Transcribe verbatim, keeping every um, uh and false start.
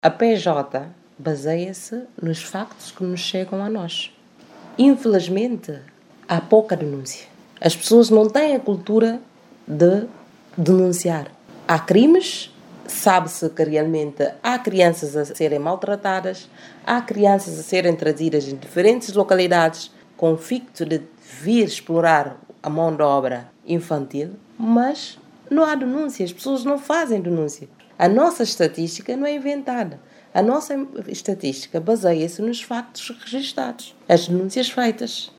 A P J baseia-se nos factos que nos chegam a nós. Infelizmente, há pouca denúncia. As pessoas não têm a cultura de denunciar. Há crimes, sabe-se que realmente há crianças a serem maltratadas, há crianças a serem trazidas em diferentes localidades com o ficto de vir explorar a mão de obra infantil, mas não há denúncia, as pessoas não fazem denúncia. A nossa estatística não é inventada. A nossa estatística baseia-se nos factos registados, as denúncias feitas.